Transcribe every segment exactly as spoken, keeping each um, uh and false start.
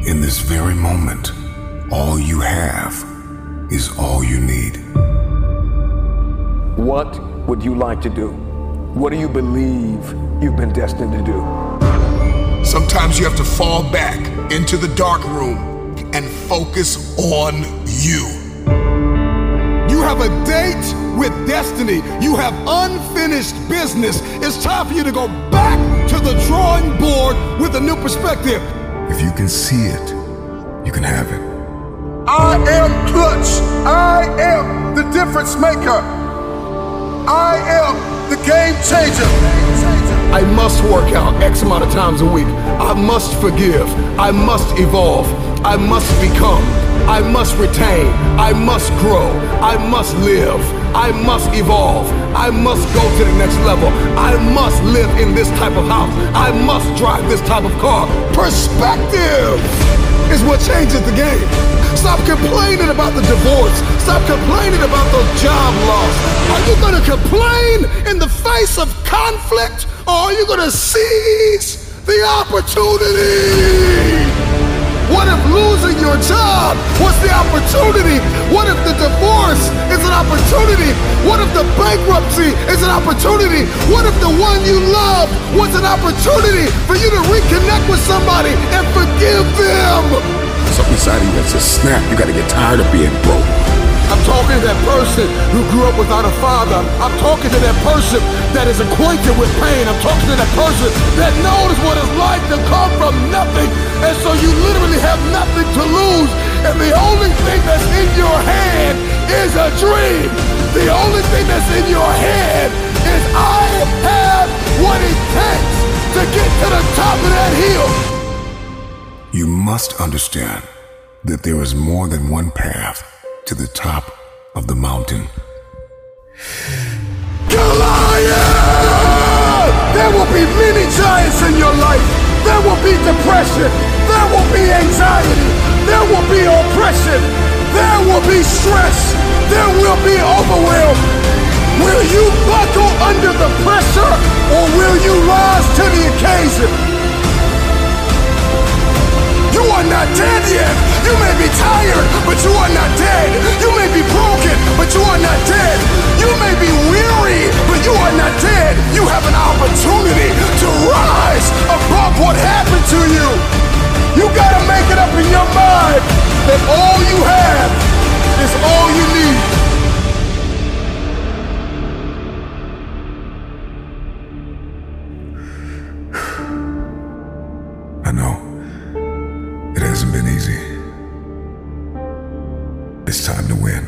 In this very moment, all you have is all you need. What would you like to do? What do you believe you've been destined to do? Sometimes you have to fall back into the dark room and focus on you. You have a date with destiny. You have unfinished business. It's time for you to go back to the drawing board with a new perspective. If you can see it, you can have it. I am Clutch. I am the difference maker. I am the game changer. I must work out X amount of times a week. I must forgive. I must evolve. I must become. I must retain. I must grow. I must live. I must evolve. I must go to the next level. I must live in this type of house. I must drive this type of car. Perspective is what changes the game. Stop complaining about the divorce. Stop complaining about the job loss. Are you gonna complain in the face of conflict, or are you gonna seize the opportunity? What if losing your job was the opportunity? What if the divorce is an opportunity? What if the bankruptcy is an opportunity? What if the one you love was an opportunity for you to reconnect with somebody and forgive them? Something inside of you that says, snap, you gotta get tired of being broke. I'm talking to that person who grew up without a father. I'm talking to that person that is acquainted with pain. I'm talking to that person that knows what it's like to come from nothing, and so you literally have nothing to lose, and the only thing that's in your hand is a dream. The only thing that's in your head is, I have what it takes to get to the top of that hill. You must understand that there is more than one path to the top of the mountain. Goliath! There will be many giants in your life. There will be depression. There will be anxiety. There will be oppression. There will be stress. There will be overwhelm. Will you buckle under the pressure, or will you rise to the occasion? You are not dead yet. You may be tired, but you are not dead. You may be broken, but you are not dead. You may be weary, but you are not dead. You have an opportunity to rise above what happened to you. You gotta make it up in your mind that all you have is all you need. I know. It hasn't been easy. It's time to win.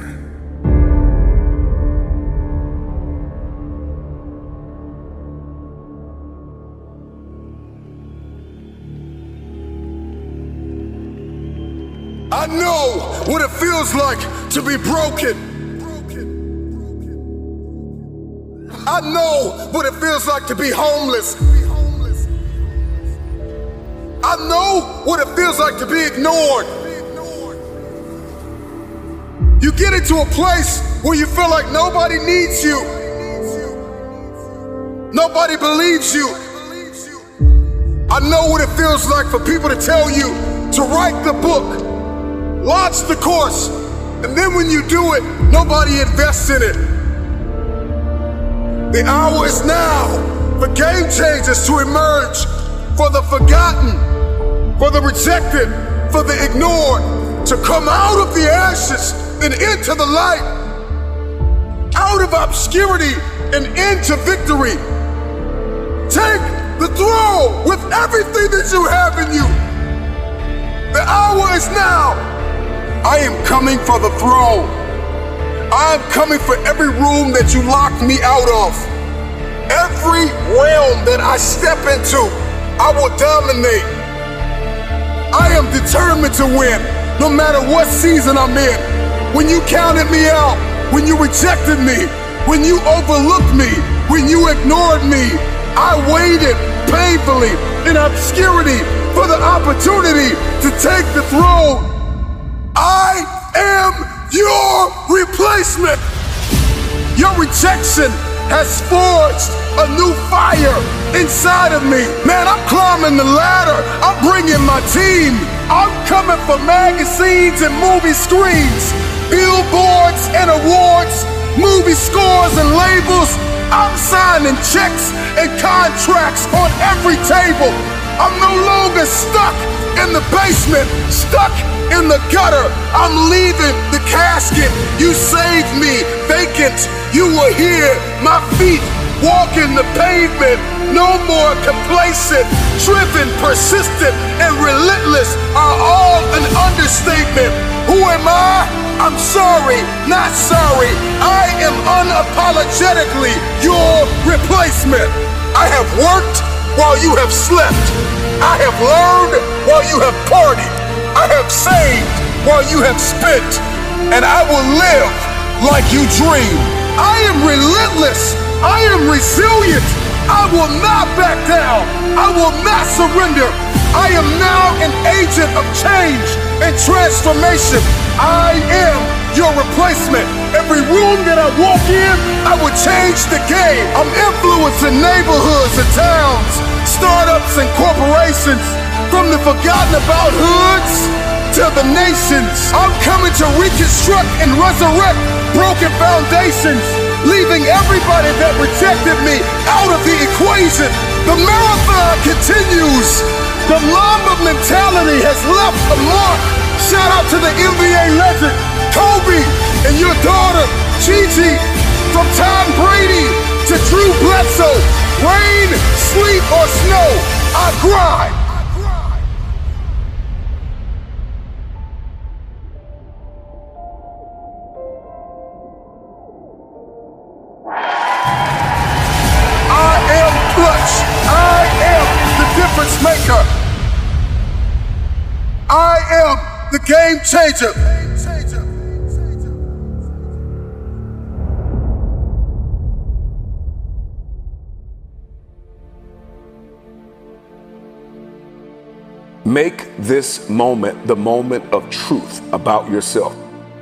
I know what it feels like to be broken. I know what it feels like to be homeless. I know what it feels like to be ignored. You get into a place where you feel like nobody needs you. Nobody believes you. I know what it feels like for people to tell you to write the book, launch the course, and then when you do it, nobody invests in it. The hour is now for game changers to emerge, for the forgotten, for the rejected, for the ignored, to come out of the ashes and into the light, out of obscurity and into victory. Take the throne with everything that you have in you. The hour is now. I am coming for the throne. I am coming for every room that you locked me out of. Every realm that I step into, I will dominate. I am determined to win, no matter what season I'm in. When you counted me out, when you rejected me, when you overlooked me, when you ignored me, I waited painfully in obscurity for the opportunity to take the throne. I am your replacement. Your rejection has forged a new fire inside of me. Man, I'm climbing the ladder. I'm bringing my team. I'm coming for magazines and movie screens, billboards and awards, movie scores and labels. I'm signing checks and contracts on every table. I'm no longer stuck in the basement, stuck in the gutter. I'm leaving the casket. You saved me vacant. You were here, my feet walking the pavement. No more complacent, driven, persistent, and relentless are all an understatement. Who am I? I'm sorry, not sorry. I am unapologetically your replacement. I have worked while you have slept. I have learned while you have partied. I have saved while you have spent. And I will live like you dream. I am relentless. I am resilient. I will not back down. I will not surrender. I am now an agent of change and transformation. I am your replacement. Every room that I walk in, I will change the game. I'm influencing neighborhoods and towns, startups and corporations, from the forgotten about hoods to the nations. I'm coming to reconstruct and resurrect broken foundations, leaving everybody that rejected me out of the equation. The marathon continues. The Mamba mentality has left a mark. Shout out to the N B A legend, Kobe, and your daughter, Gigi. From Tom Brady to Drew Bledsoe, rain, sleet, or snow, I grind. I am clutch. I am the difference maker. I am the game changer. Make this moment the moment of truth about yourself.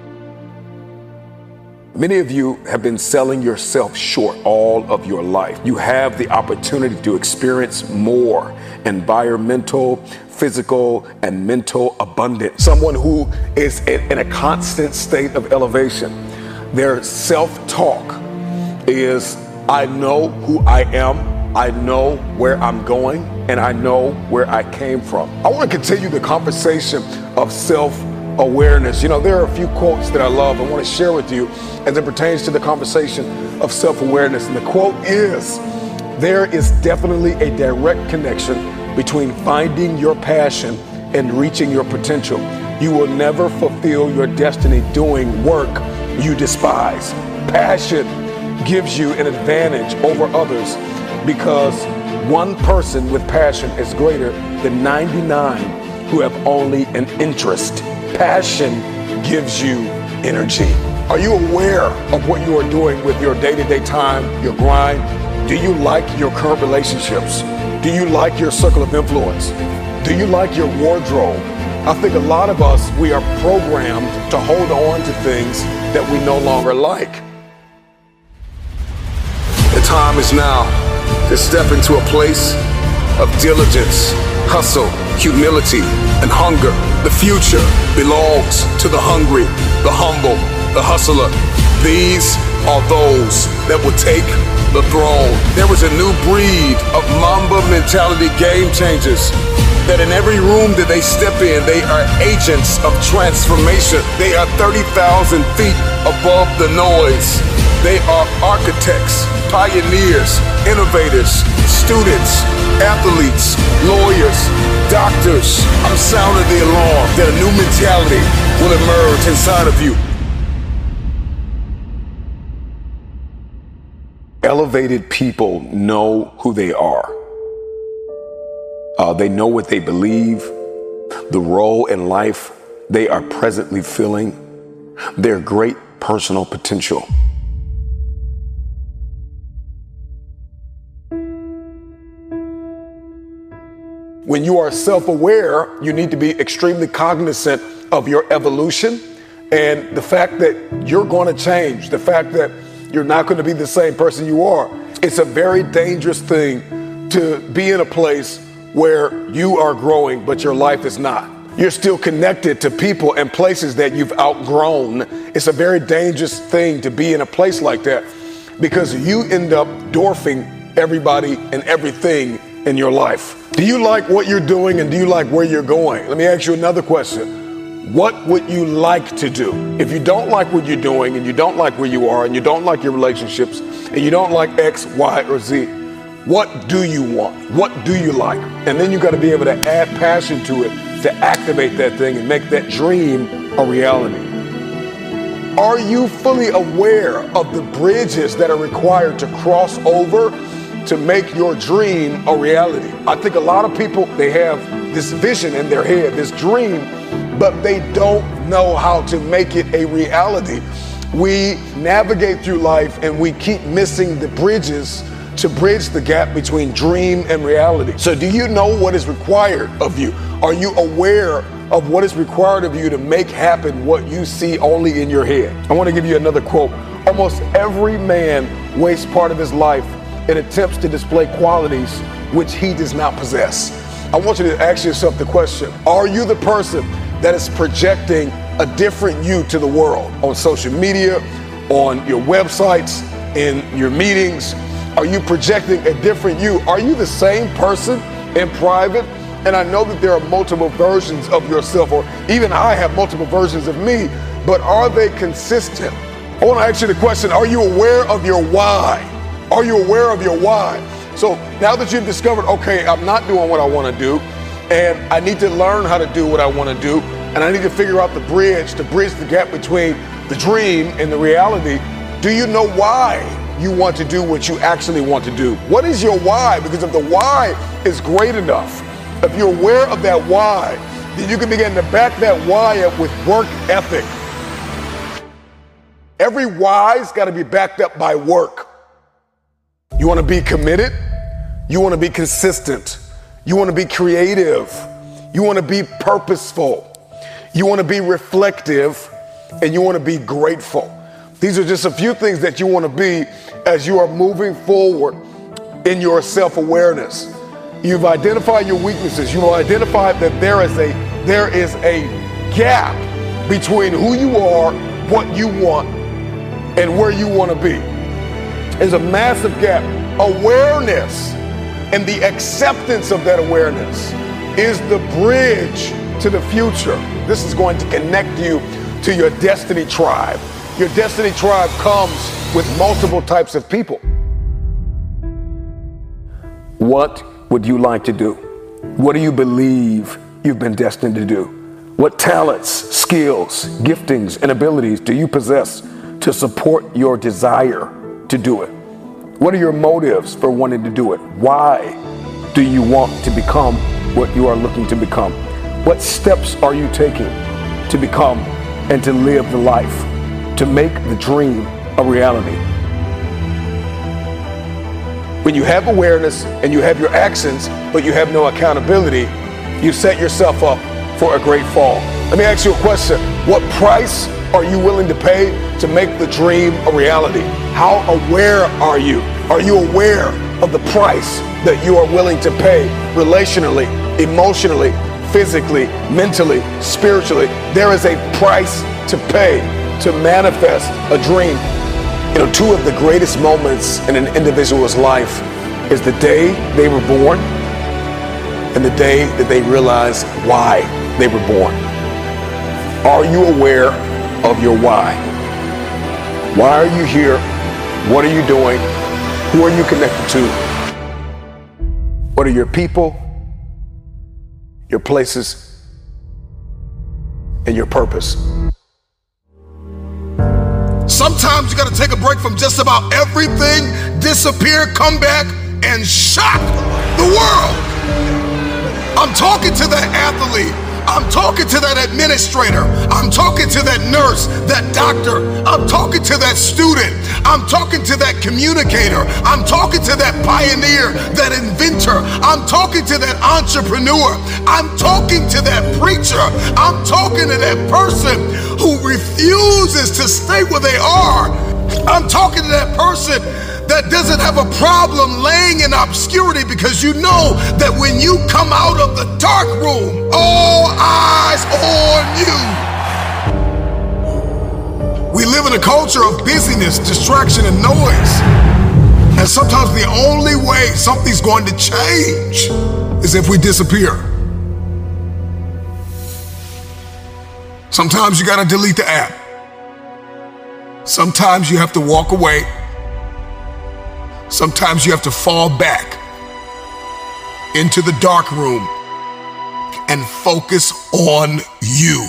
Many of you have been selling yourself short all of your life. You have the opportunity to experience more environmental, physical, and mental abundance. Someone who is in a constant state of elevation. Their self-talk is, I know who I am, I know where I'm going, and I know where I came from. I want to continue the conversation of self-awareness. You know, there are a few quotes that I love and want to share with you as it pertains to the conversation of self-awareness. And the quote is, there is definitely a direct connection between finding your passion and reaching your potential. You will never fulfill your destiny doing work you despise. Passion gives you an advantage over others because one person with passion is greater than ninety-nine who have only an interest. Passion gives you energy. Are you aware of what you are doing with your day-to-day time, your grind? Do you like your current relationships? Do you like your circle of influence? Do you like your wardrobe? I think a lot of us, we are programmed to hold on to things that we no longer like. The time is now to step into a place of diligence, hustle, humility, and hunger. The future belongs to the hungry, the humble, the hustler. These are those that will take the throne. There is a new breed of Mamba mentality game changers that in every room that they step in, they are agents of transformation. They are thirty thousand feet above the noise. They are architects, pioneers, innovators, students, athletes, lawyers, doctors. I'm sounding the alarm that a new mentality will emerge inside of you. Elevated people know who they are. Uh, they know what they believe, the role in life they are presently filling, their great personal potential. When you are self-aware, you need to be extremely cognizant of your evolution and the fact that you're going to change, the fact that you're not going to be the same person you are. It's a very dangerous thing to be in a place where you are growing, but your life is not. You're still connected to people and places that you've outgrown. It's a very dangerous thing to be in a place like that because you end up dwarfing everybody and everything in your life. Do you like what you're doing and do you like where you're going? Let me ask you another question. What would you like to do? If you don't like what you're doing and you don't like where you are and you don't like your relationships and you don't like X, Y, or Z, what do you want? What do you like? And then you got to be able to add passion to it to activate that thing and make that dream a reality. Are you fully aware of the bridges that are required to cross over to make your dream a reality? I think a lot of people, they have this vision in their head, this dream, but they don't know how to make it a reality. We navigate through life and we keep missing the bridges to bridge the gap between dream and reality. So do you know what is required of you? Are you aware of what is required of you to make happen what you see only in your head? I want to give you another quote. Almost every man wastes part of his life in attempts to display qualities which he does not possess. I want you to ask yourself the question, are you the person that is projecting a different you to the world on social media, on your websites, in your meetings? Are you projecting a different you? Are you the same person in private? And I know that there are multiple versions of yourself, or even I have multiple versions of me, but are they consistent? I want to ask you the question, are you aware of your why? Are you aware of your why? So now that you've discovered, okay, I'm not doing what I want to do, and I need to learn how to do what I want to do, and I need to figure out the bridge to bridge the gap between the dream and the reality. Do you know why you want to do what you actually want to do? What is your why? Because if the why is great enough, if you're aware of that why, then you can begin to back that why up with work ethic. Every why's got to be backed up by work. You want to be committed? You want to be consistent? You want to be creative? You want to be purposeful? You want to be reflective? And you want to be grateful? These are just a few things that you want to be as you are moving forward in your self-awareness. You've identified your weaknesses. You've identified that there is a there is a gap between who you are, what you want, and where you want to be. There's a massive gap. Awareness and the acceptance of that awareness is the bridge to the future. This is going to connect you to your destiny tribe. Your destiny tribe comes with multiple types of people. What would you like to do? What do you believe you've been destined to do? What talents, skills, giftings, and abilities do you possess to support your desire to do it? What are your motives for wanting to do it? Why do you want to become what you are looking to become? What steps are you taking to become and to live the life, to make the dream a reality? When you have awareness and you have your actions, but you have no accountability, you set yourself up for a great fall. Let me ask you a question. What price are you willing to pay to make the dream a reality? How aware are you? Are you aware of the price that you are willing to pay relationally, emotionally, physically, mentally, spiritually? There is a price to pay to manifest a dream. You know, two of the greatest moments in an individual's life is the day they were born and the day that they realize why they were born. Are you aware of your why? Why are you here? What are you doing? Who are you connected to? What are your people, your places, and your purpose? Sometimes you gotta take a break from just about everything, disappear, come back, and shock the world. I'm talking to that athlete. I'm talking to that administrator. I'm talking to that nurse, that doctor. I'm talking to that student. I'm talking to that communicator. I'm talking to that pioneer, that inventor. I'm talking to that entrepreneur. I'm talking to that preacher. I'm talking to that person who refuses to stay where they are. I'm talking to that person that doesn't have a problem laying in obscurity, because you know that when you come out of the dark room, all eyes on you. We live in a culture of busyness, distraction, and noise. And sometimes the only way something's going to change is if we disappear. Sometimes you gotta delete the app. Sometimes you have to walk away. Sometimes you have to fall back into the dark room and focus on you.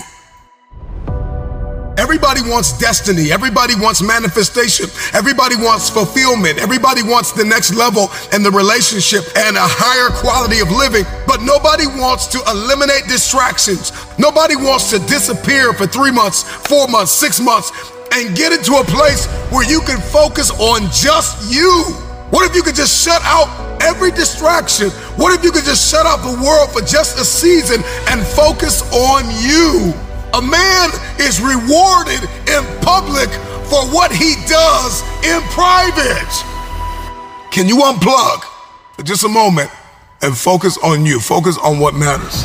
Everybody wants destiny. Everybody wants manifestation. Everybody wants fulfillment. Everybody wants the next level in the relationship and a higher quality of living. But nobody wants to eliminate distractions. Nobody wants to disappear for three months, four months, six months, and get into a place where you can focus on just you. What if you could just shut out every distraction? What if you could just shut out the world for just a season and focus on you? A man is rewarded in public for what he does in private. Can you unplug for just a moment and focus on you? Focus on what matters.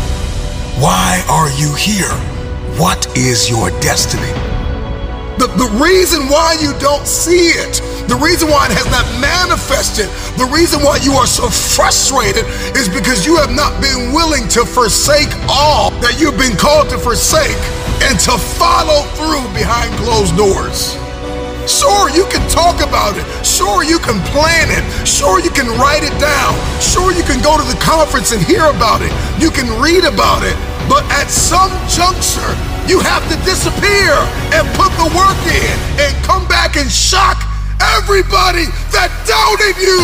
Why are you here? What is your destiny? The, the reason why you don't see it, the reason why it has not manifested, the reason why you are so frustrated is because you have not been willing to forsake all that you've been called to forsake and to follow through behind closed doors. Sure, you can talk about it. Sure, you can plan it. Sure, you can write it down. Sure, you can go to the conference and hear about it. You can read about it. But at some juncture, you have to disappear and put the work in and come back and shock everybody that doubted you.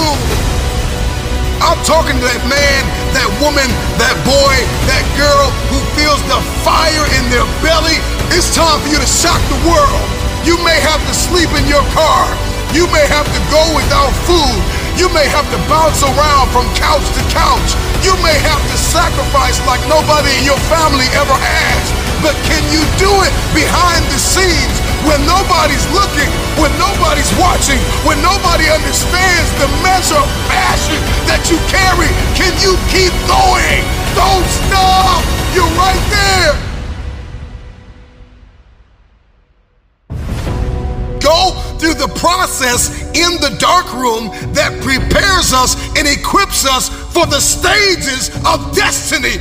I'm talking to that man, that woman, that boy, that girl who feels the fire in their belly. It's time for you to shock the world. You may have to sleep in your car. You may have to go without food. You may have to bounce around from couch to couch. You may have to sacrifice like nobody in your family ever has. But can you do it behind the scenes when nobody's looking, when nobody's watching, when nobody understands the measure of passion that you carry? Can you keep going? Don't stop. You're right there. Go through the process in the dark room that prepares us and equips us for the stages of destiny.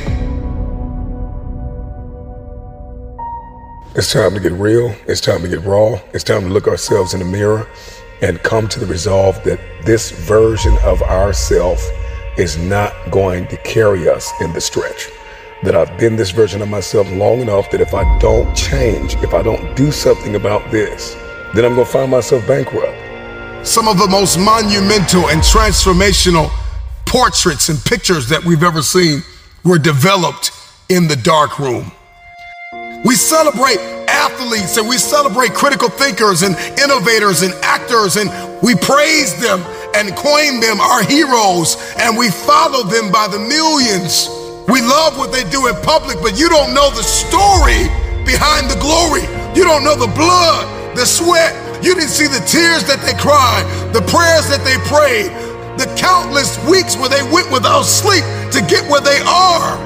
It's time to get real. It's time to get raw. It's time to look ourselves in the mirror and come to the resolve that this version of ourself is not going to carry us in the stretch. That I've been this version of myself long enough that if I don't change, if I don't do something about this, then I'm gonna find myself bankrupt. Some of the most monumental and transformational portraits and pictures that we've ever seen were developed in the dark room. We celebrate athletes and we celebrate critical thinkers and innovators and actors, and we praise them and coin them our heroes, and we follow them by the millions. We love what they do in public, but you don't know the story behind the glory. You don't know the blood, the sweat. You didn't see the tears that they cried, the prayers that they prayed, the countless weeks where they went without sleep to get where they are.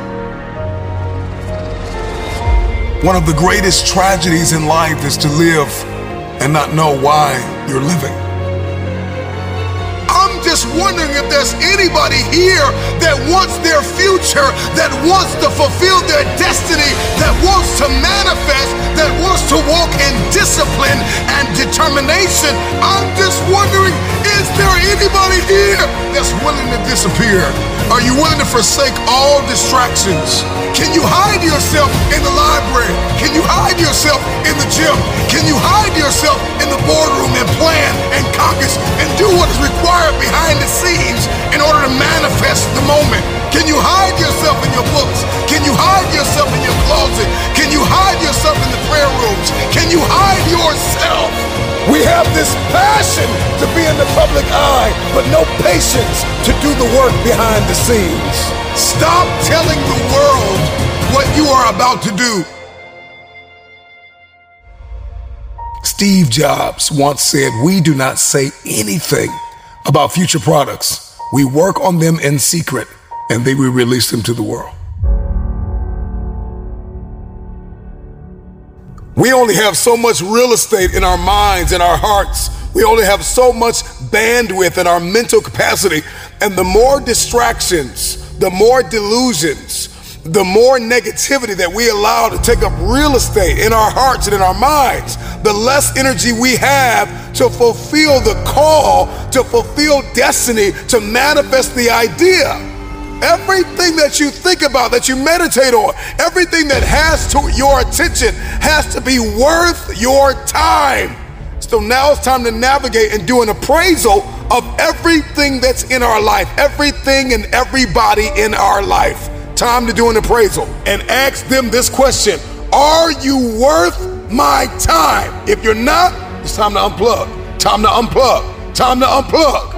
One of the greatest tragedies in life is to live and not know why you're living. I'm just wondering if there's anybody here that wants their future, that wants to fulfill their destiny, that wants to manifest, that wants to walk in discipline and determination. I'm just wondering, is there anybody here that's willing to disappear? Are you willing to forsake all distractions? Can you hide yourself in the library? Can you hide yourself in the gym? Can you hide yourself in the boardroom and plan and caucus and do what is required behind the scenes in order to manifest the moment? Can you hide yourself in your books? Can you hide yourself in your closet? Can you hide yourself in the prayer rooms? Can you hide yourself? We have this passion to be in the public eye, but no patience to do the work behind the scenes. Stop telling the world what you are about to do. Steve Jobs once said, "We do not say anything about future products. We work on them in secret, and then we release them to the world. We only have so much real estate in our minds and our hearts. We only have so much bandwidth in our mental capacity. And the more distractions, the more delusions, the more negativity that we allow to take up real estate in our hearts and in our minds, the less energy we have to fulfill the call, to fulfill destiny, to manifest the idea. Everything that you think about, that you meditate on, everything that has to your attention has to be worth your time. So now it's time to navigate and do an appraisal of everything that's in our life, everything and everybody in our life. Time to do an appraisal and ask them this question: are you worth my time? If you're not, it's time to unplug. Time to unplug. Time to unplug.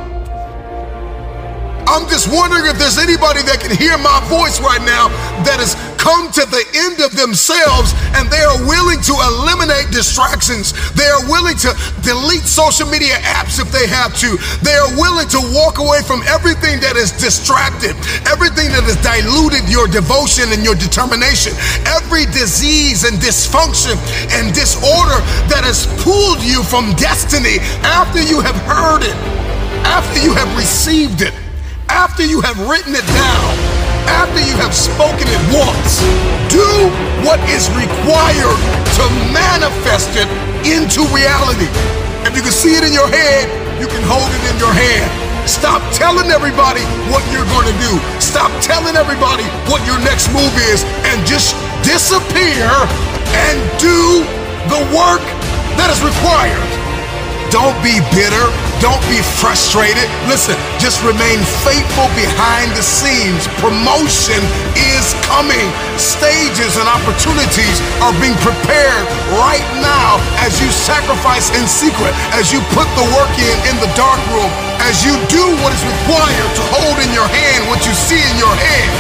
I'm just wondering if there's anybody that can hear my voice right now that has come to the end of themselves and they are willing to eliminate distractions. They are willing to delete social media apps if they have to. They are willing to walk away from everything that is distracted, everything that has diluted your devotion and your determination, every disease and dysfunction and disorder that has pulled you from destiny after you have heard it, after you have received it, after you have written it down, after you have spoken it once. Do what is required to manifest it into reality. If you can see it in your head, you can hold it in your hand. Stop telling everybody what you're going to do. Stop telling everybody what your next move is, and just disappear and do the work that is required. Don't be bitter. Don't be frustrated. Listen, just remain faithful behind the scenes. Promotion is coming. Stages and opportunities are being prepared right now as you sacrifice in secret, as you put the work in in the dark room, as you do what is required to hold in your hand what you see in your hand.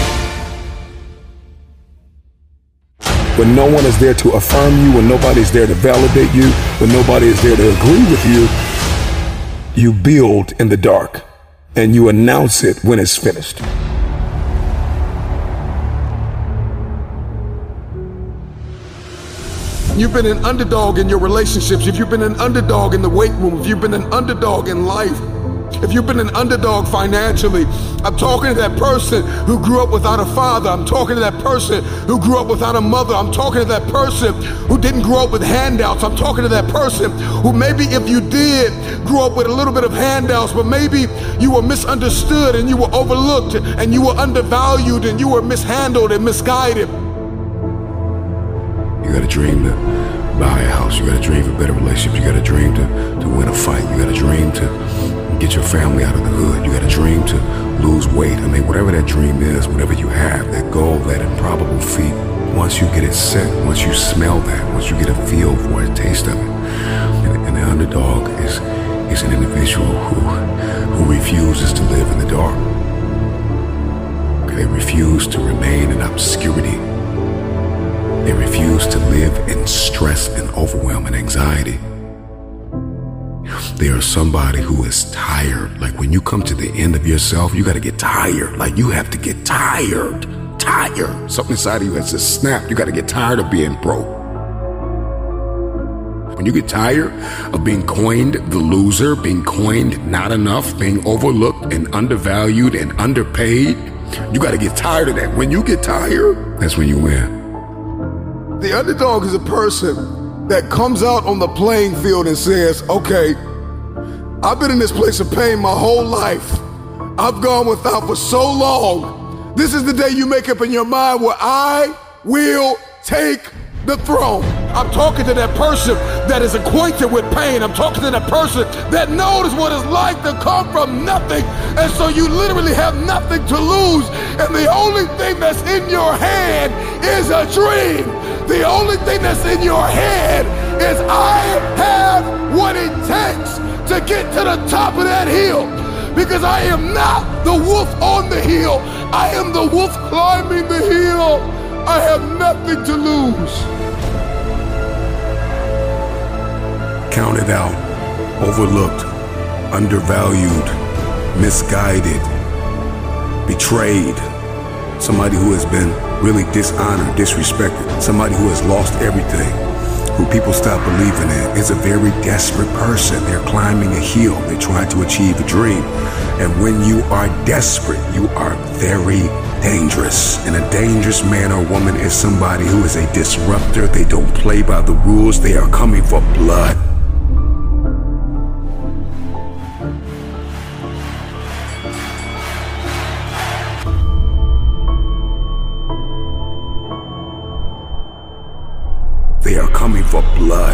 When no one is there to affirm you, when nobody's there to validate you, when nobody is there to agree with you, you build in the dark and you announce it when it's finished. You've been an underdog in your relationships, if you've been an underdog in the weight room, if you've been an underdog in life, if you've been an underdog financially, I'm talking to that person who grew up without a father. I'm talking to that person who grew up without a mother. I'm talking to that person who didn't grow up with handouts. I'm talking to that person who maybe if you did grow up with a little bit of handouts, but maybe you were misunderstood and you were overlooked and you were undervalued and you were mishandled and misguided. You got a dream to buy a house. You got a dream for better relationships. You got a dream to, to win a fight. You got a dream to get your family out of the hood. You got a dream to lose weight. I mean, whatever that dream is, whatever you have, that goal, that improbable feat, once you get it set, once you smell that, once you get a feel for it, a taste of it, and, and the underdog is is an individual who who refuses to live in the dark. They refuse to remain in obscurity. They refuse to live in stress and overwhelm and anxiety. They are somebody who is tired. Like when you come to the end of yourself, you got to get tired. Like you have to get tired. Tired. Something inside of you has to snap. You got to get tired of being broke. When you get tired of being coined the loser, being coined not enough, being overlooked and undervalued and underpaid, you got to get tired of that. When you get tired, that's when you win. The underdog is a person that comes out on the playing field and says, okay, I've been in this place of pain my whole life. I've gone without for so long. This is the day you make up in your mind where I will take the throne. I'm talking to that person that is acquainted with pain. I'm talking to that person that knows what it's like to come from nothing. And so you literally have nothing to lose. And the only thing that's in your hand is a dream. The only thing that's in your head is I have what it takes to get to the top of that hill. Because I am not the wolf on the hill. I am the wolf climbing the hill. I have nothing to lose. Counted out, overlooked, undervalued, misguided, betrayed, somebody who has been really dishonored, disrespected, somebody who has lost everything, who people stop believing in, is a very desperate person. They're climbing a hill. They're trying to achieve a dream. And when you are desperate, you are very dangerous. And a dangerous man or woman is somebody who is a disruptor. They don't play by the rules. They are coming for blood. They are coming for blood.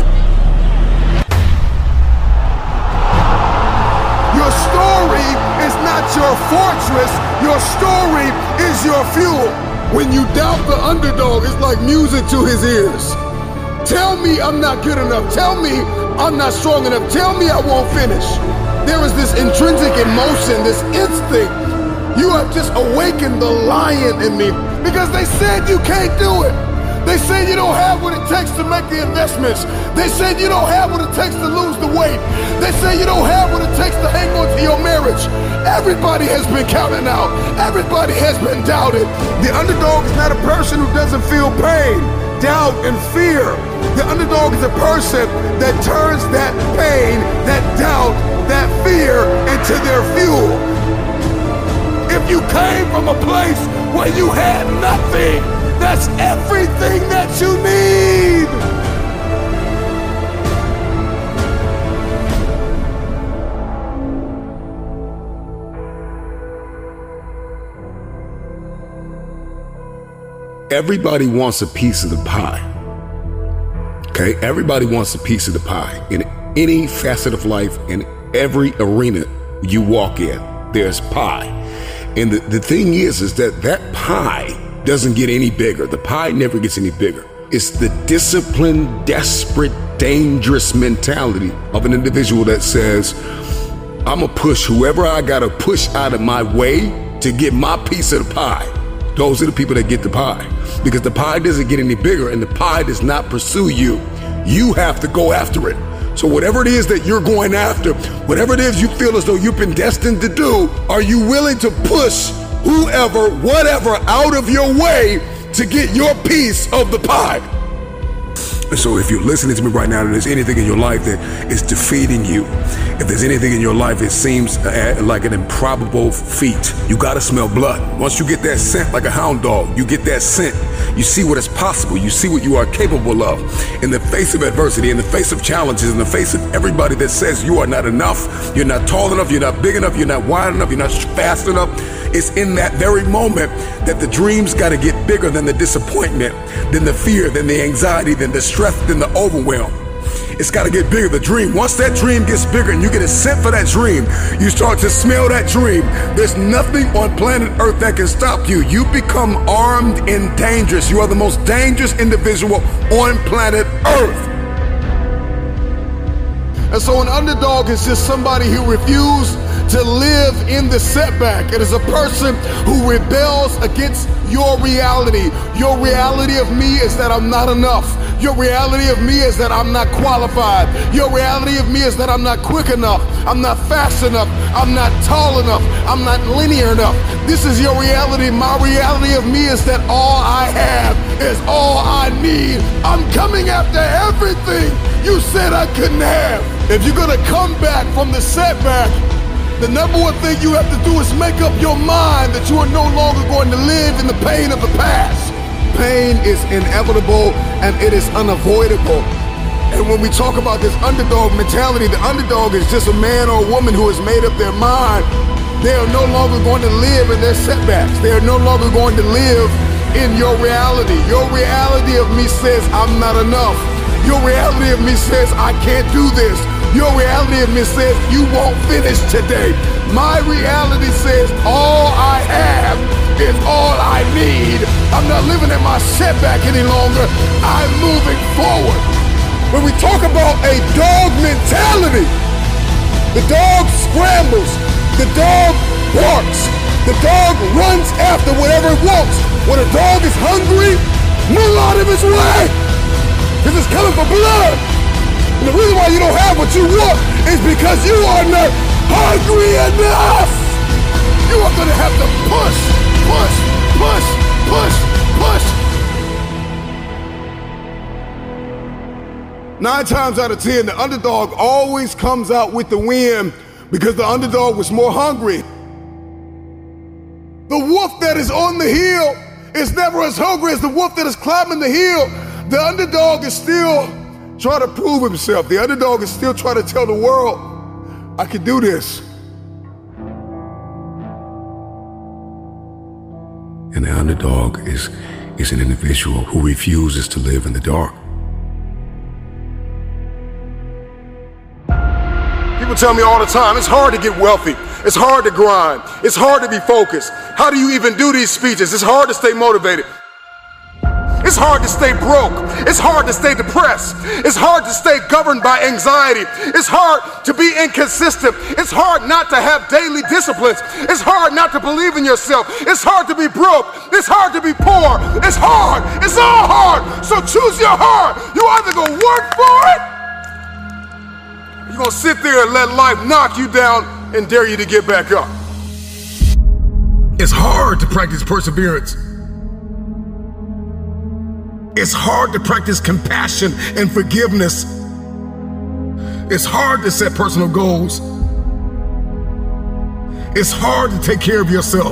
Your story is not your fortress. Your story is your fuel. When you doubt the underdog, it's like music to his ears. Tell me I'm not good enough. Tell me I'm not strong enough. Tell me I won't finish. There is this intrinsic emotion, this instinct. You have just awakened the lion in me because they said you can't do it. They said you don't have what it takes to make the investments. They said you don't have what it takes to lose the weight. They say you don't have what it takes to hang on to your marriage. Everybody has been counted out. Everybody has been doubted. The underdog is not a person who doesn't feel pain, doubt, and fear. The underdog is a person that turns that pain, that doubt, that fear into their fuel. If you came from a place where you had nothing, that's everything that you need. Everybody wants a piece of the pie. Okay? Everybody wants a piece of the pie. In any facet of life, in every arena you walk in, there's pie. And the, the thing is, is that that pie doesn't get any bigger. The pie never gets any bigger. It's the disciplined, desperate, dangerous mentality of an individual that says, I'm gonna push whoever I gotta push out of my way to get my piece of the pie. Those are the people that get the pie. Because the pie doesn't get any bigger and the pie does not pursue you. You have to go after it. So whatever it is that you're going after, whatever it is you feel as though you've been destined to do, are you willing to push whoever, whatever, out of your way to get your piece of the pie? And so if you're listening to me right now and there's anything in your life that is defeating you, if there's anything in your life it seems uh, like an improbable feat, you gotta smell blood. Once you get that scent like a hound dog, you get that scent, you see what is possible, you see what you are capable of. In the face of adversity, in the face of challenges, in the face of everybody that says you are not enough, you're not tall enough, you're not big enough, you're not wide enough, you're not fast enough, it's in that very moment that the dreams gotta get bigger than the disappointment, than the fear, than the anxiety, than the stress, than the overwhelm. It's got to get bigger, the dream. Once that dream gets bigger and you get a scent for that dream, you start to smell that dream. There's nothing on planet Earth that can stop you. You become armed and dangerous. You are the most dangerous individual on planet Earth. And so an underdog is just somebody who refused to live in the setback. It is a person who rebels against your reality. Your reality of me is that I'm not enough. Your reality of me is that I'm not qualified. Your reality of me is that I'm not quick enough. I'm not fast enough. I'm not tall enough. I'm not linear enough. This is your reality. My reality of me is that all I have is all I need. I'm coming after everything you said I couldn't have. If you're gonna come back from the setback, the number one thing you have to do is make up your mind that you are no longer going to live in the pain of the past. Pain is inevitable and it is unavoidable. And when we talk about this underdog mentality, the underdog is just a man or a woman who has made up their mind. They are no longer going to live in their setbacks. They are no longer going to live in your reality. Your reality of me says I'm not enough. Your reality of me says I can't do this. Your reality of me says you won't finish today. My reality says all I have is all I need. I'm not living in my setback any longer. I'm moving forward. When we talk about a dog mentality, the dog scrambles, the dog barks, the dog runs after whatever it wants. When a dog is hungry, move out of its way, because it's coming for blood. And the reason why you don't have what you want is because you are not hungry enough. You are gonna have to push, push, push, push, push. Nine times out of ten, the underdog always comes out with the win because the underdog was more hungry. The wolf that is on the hill is never as hungry as the wolf that is climbing the hill. The underdog is still trying to prove himself. The underdog is still trying to tell the world, I can do this. And the underdog is, is an individual who refuses to live in the dark. People tell me all the time, it's hard to get wealthy. It's hard to grind. It's hard to be focused. How do you even do these speeches? It's hard to stay motivated. It's hard to stay broke. It's hard to stay depressed. It's hard to stay governed by anxiety. It's hard to be inconsistent. It's hard not to have daily disciplines. It's hard not to believe in yourself. It's hard to be broke. It's hard to be poor. It's hard. It's all hard. So choose your heart. You either gonna work for it, or you're gonna sit there and let life knock you down and dare you to get back up. It's hard to practice perseverance. It's hard to practice compassion and forgiveness. It's hard to set personal goals. It's hard to take care of yourself.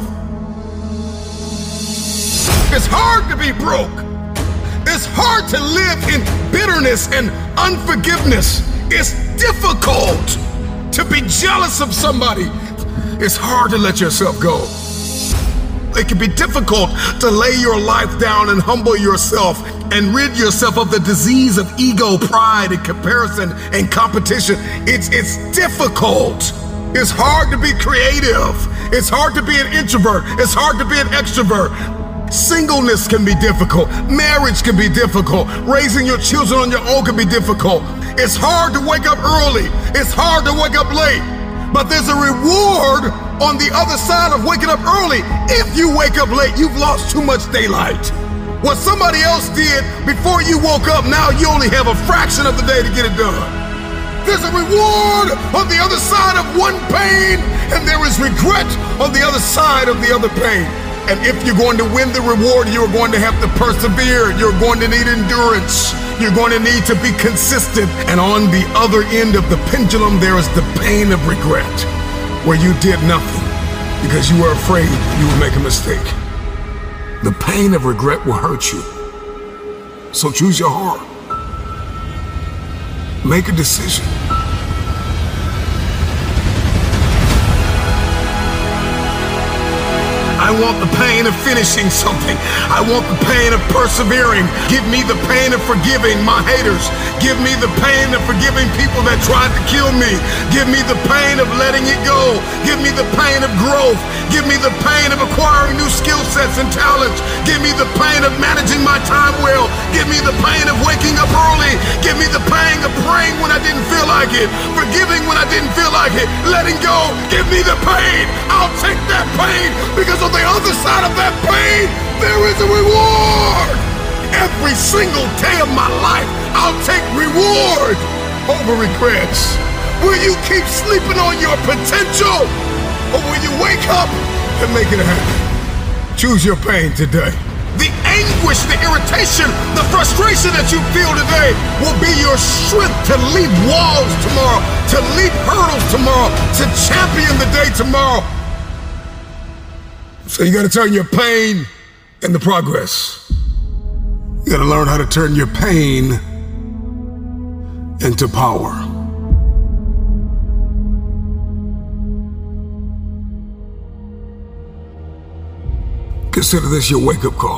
It's hard to be broke. It's hard to live in bitterness and unforgiveness. It's difficult to be jealous of somebody. It's hard to let yourself go. It can be difficult to lay your life down and humble yourself and rid yourself of the disease of ego, pride, and comparison and competition. It's, it's difficult. It's hard to be creative. It's hard to be an introvert. It's hard to be an extrovert. Singleness can be difficult. Marriage can be difficult. Raising your children on your own can be difficult. It's hard to wake up early. It's hard to wake up late. But there's a reward on the other side of waking up early. If you wake up late, you've lost too much daylight. What somebody else did before you woke up, now you only have a fraction of the day to get it done. There's a reward on the other side of one pain, and there is regret on the other side of the other pain. And if you're going to win the reward, you're going to have to persevere. You're going to need endurance. You're going to need to be consistent. And on the other end of the pendulum, there is the pain of regret, where you did nothing because you were afraid you would make a mistake. The pain of regret will hurt you. So choose your heart. Make a decision. I want the pain of finishing something. I want the pain of persevering. Give me the pain of forgiving my haters. Give me the pain of forgiving people that tried to kill me. Give me the pain of letting it go. Give me the pain of growth. Give me the pain of acquiring new skill sets and talents. Give me the pain of managing my time well. Give me the pain of waking up early. Give me the pain of praying when I didn't feel like it. Forgiving when I didn't feel like it. Letting go. Give me the pain. I'll take that pain because on the other side of that pain, there is a reward. Every single day of my life, I'll take reward over regrets. Will you keep sleeping on your potential, or will you wake up and make it happen? Choose your pain today. The anguish, the irritation, the frustration that you feel today will be your strength to leap walls tomorrow, to leap hurdles tomorrow, to champion the day tomorrow. So you gotta turn your pain into progress. You gotta learn how to turn your pain into power. Consider this your wake-up call.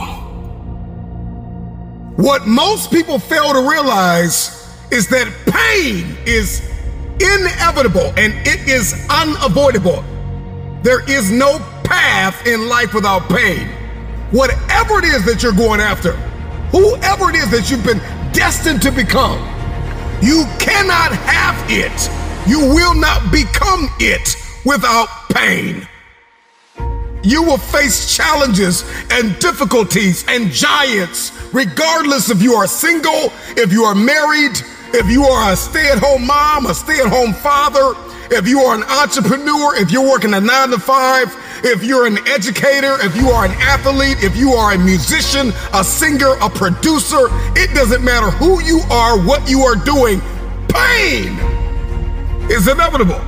What most people fail to realize is that pain is inevitable and it is unavoidable. There is no path in life without pain. Whatever it is that you're going after, whoever it is that you've been destined to become, you cannot have it. You will not become it without pain. You will face challenges and difficulties and giants, regardless if you are single, if you are married, if you are a stay-at-home mom, a stay-at-home father, if you are an entrepreneur, if you're working a nine to five, if you're an educator, if you are an athlete, if you are a musician, a singer, a producer, it doesn't matter who you are, what you are doing, pain is inevitable.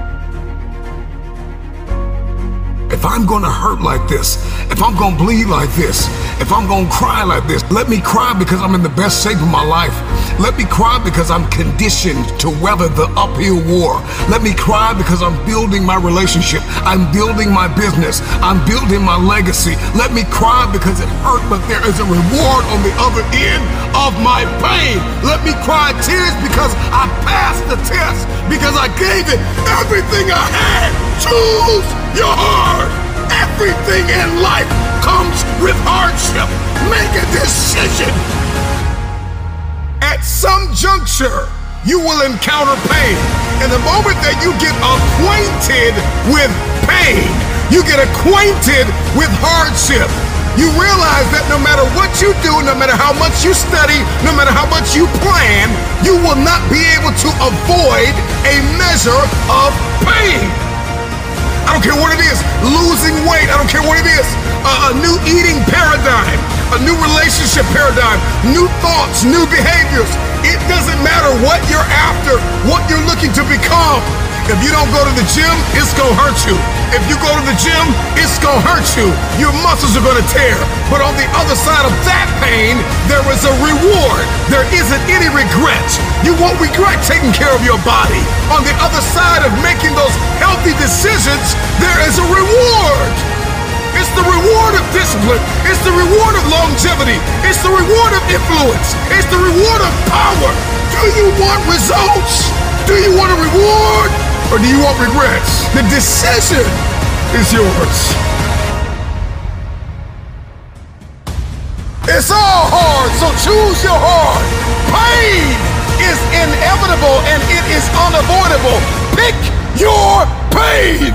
If I'm gonna hurt like this, if I'm gonna bleed like this, if I'm gonna cry like this, let me cry because I'm in the best shape of my life. Let me cry because I'm conditioned to weather the uphill war. Let me cry because I'm building my relationship. I'm building my business. I'm building my legacy. Let me cry because it hurt, but there is a reward on the other end of my pain. Let me cry tears because I passed the test, because I gave it everything I had. Choose your heart. Everything in life comes with hardship. Make a decision. At some juncture, you will encounter pain. And the moment that you get acquainted with pain, you get acquainted with hardship, you realize that no matter what you do, no matter how much you study, no matter how much you plan, you will not be able to avoid a measure of pain. I don't care what it is, losing weight, I don't care what it is, a, a new eating paradigm, a new relationship paradigm, new thoughts, new behaviors. It doesn't matter what you're after, what you're looking to become. If you don't go to the gym, it's gonna hurt you. If you go to the gym, it's gonna hurt you. Your muscles are gonna tear. But on the other side of that pain, there is a reward. There isn't any regret. You won't regret taking care of your body. On the other side of making those healthy decisions, there is a reward. It's the reward of discipline. It's the reward of longevity. It's the reward of influence. It's the reward of power. Do you want results? Do you want a reward? Or do you want regrets? The decision is yours. It's all hard, so choose your heart. Pain is inevitable and it is unavoidable. Pick your pain.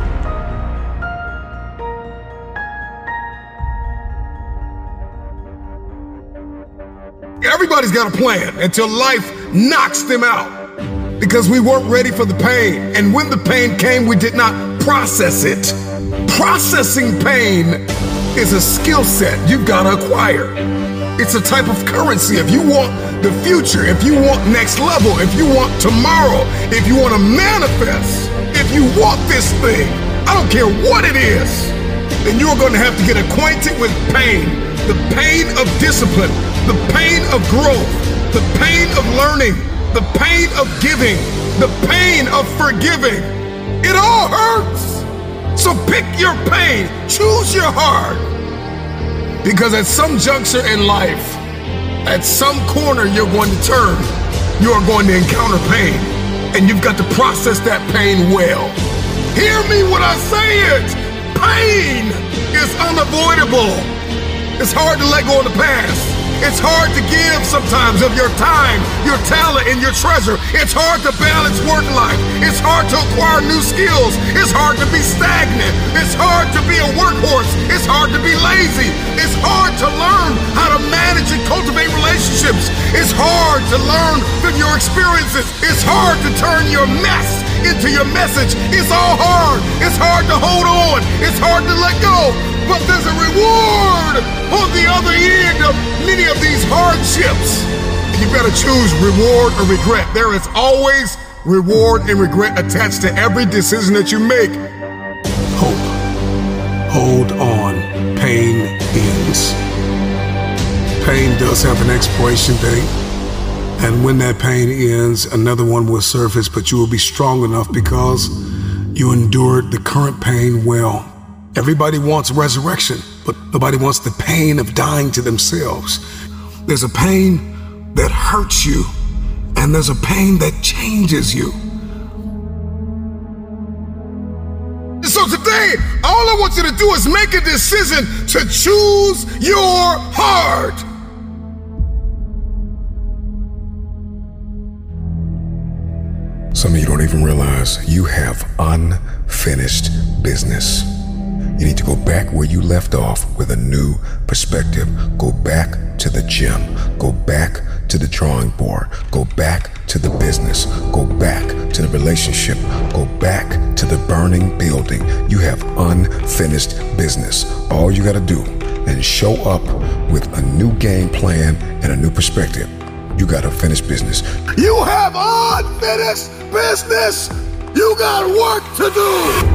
Everybody's got a plan until life knocks them out. Because we weren't ready for the pain. And when the pain came, we did not process it. Processing pain is a skill set you've got to acquire. It's a type of currency. If you want the future, if you want next level, if you want tomorrow, if you want to manifest, if you want this thing, I don't care what it is, then you're going to have to get acquainted with pain. The pain of discipline, the pain of growth, the pain of learning, the pain of giving, the pain of forgiving. It all hurts. So pick your pain, choose your heart. Because at some juncture in life, at some corner you're going to turn, you are going to encounter pain. And you've got to process that pain well. Hear me when I say it. Pain is unavoidable. It's hard to let go of the past. It's hard to give sometimes of your time, your talent, and your treasure. It's hard to balance work life. It's hard to acquire new skills. It's hard to be stagnant. It's hard to be a workhorse. It's hard to be lazy. It's hard to learn how to manage and cultivate relationships. It's hard to learn from your experiences. It's hard to turn your mess into your message. It's all hard. It's hard to hold on. It's hard to let go. But there's a reward on the other end of many of these hardships. You better choose reward or regret. There is always reward and regret attached to every decision that you make. Hope. Hold on. Pain ends. Pain does have an expiration date. And when that pain ends, another one will surface, but you will be strong enough because you endured the current pain well. Everybody wants resurrection, but nobody wants the pain of dying to themselves. There's a pain that hurts you, and there's a pain that changes you. So today, all I want you to do is make a decision to choose your heart. Some of you don't even realize you have unfinished business. You need to go back where you left off with a new perspective. Go back to the gym. Go back to the drawing board. Go back to the business. Go back to the relationship. Go back to the burning building. You have unfinished business. All you got to do is show up with a new game plan and a new perspective. You got unfinished business. You have unfinished business. You got work to do.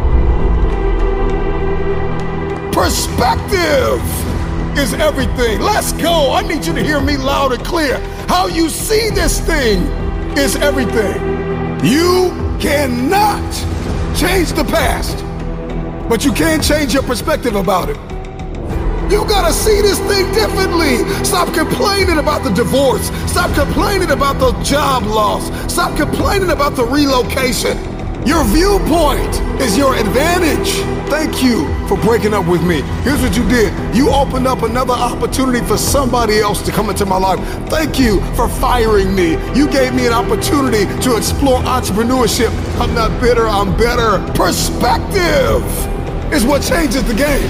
Perspective is everything. Let's go. I need you to hear me loud and clear. How you see this thing is everything. You cannot change the past, but you can change your perspective about it. You gotta see this thing differently. Stop complaining about the divorce. Stop complaining about the job loss. Stop complaining about the relocation. Your viewpoint is your advantage. Thank you for breaking up with me. Here's what you did. You opened up another opportunity for somebody else to come into my life. Thank you for firing me. You gave me an opportunity to explore entrepreneurship. I'm not bitter, I'm better. Perspective is what changes the game.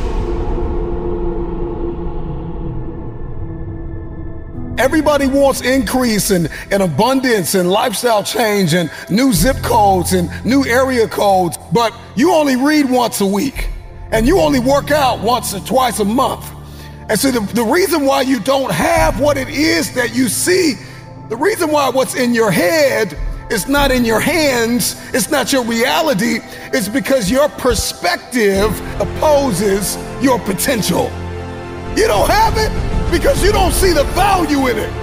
Everybody wants increase and, and abundance and lifestyle change and new zip codes and new area codes, but you only read once a week and you only work out once or twice a month. And so the, the reason why you don't have what it is that you see, the reason why what's in your head is not in your hands, it's not your reality, it's because your perspective opposes your potential. You don't have it because you don't see the value in it.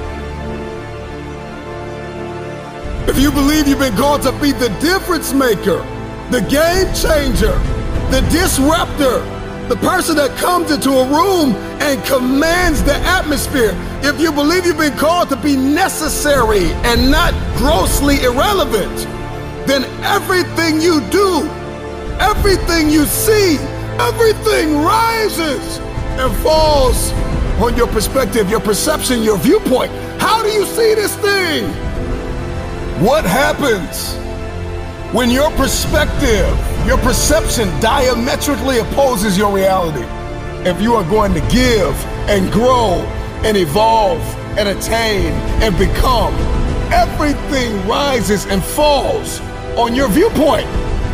If you believe you've been called to be the difference maker, the game changer, the disruptor, the person that comes into a room and commands the atmosphere, if you believe you've been called to be necessary and not grossly irrelevant, then everything you do, everything you see, everything rises and falls on your perspective, your perception, your viewpoint. How do you see this thing? What happens when your perspective, your perception diametrically opposes your reality? If you are going to give and grow and evolve and attain and become, everything rises and falls on your viewpoint.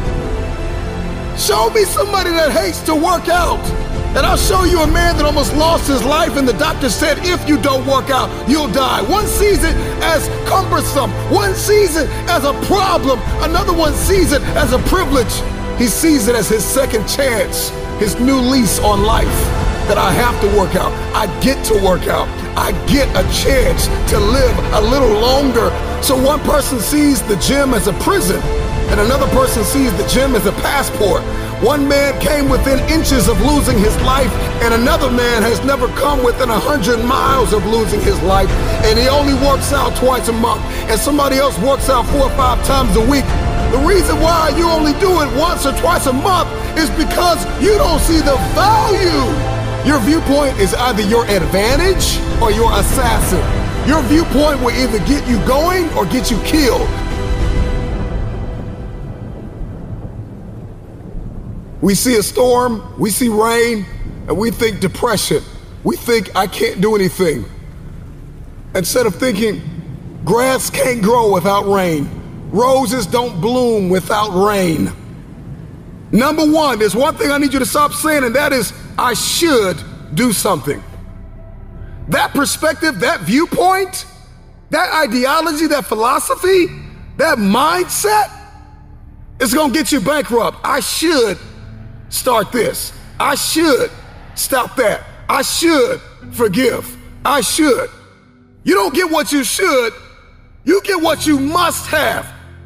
Show me somebody that hates to work out, and I'll show you a man that almost lost his life, and the doctor said, if you don't work out, you'll die. One sees it as cumbersome. One sees it as a problem. Another one sees it as a privilege. He sees it as his second chance, his new lease on life, that I have to work out. I get to work out. I get a chance to live a little longer. So one person sees the gym as a prison, and another person sees the gym as a passport. One man came within inches of losing his life, and another man has never come within a hundred miles of losing his life, and he only works out twice a month, and somebody else works out four or five times a week. The reason why you only do it once or twice a month is because you don't see the value. Your viewpoint is either your advantage or your assassin. Your viewpoint will either get you going or get you killed. We see a storm, we see rain, and we think depression. We think I can't do anything. Instead of thinking grass can't grow without rain, roses don't bloom without rain. Number one, there's one thing I need you to stop saying, and that is, I should do something. That perspective, that viewpoint, that ideology, that philosophy, that mindset is gonna get you bankrupt. I should start this. I should stop that. I should forgive. I should. You don't get what you should, you get what you must have.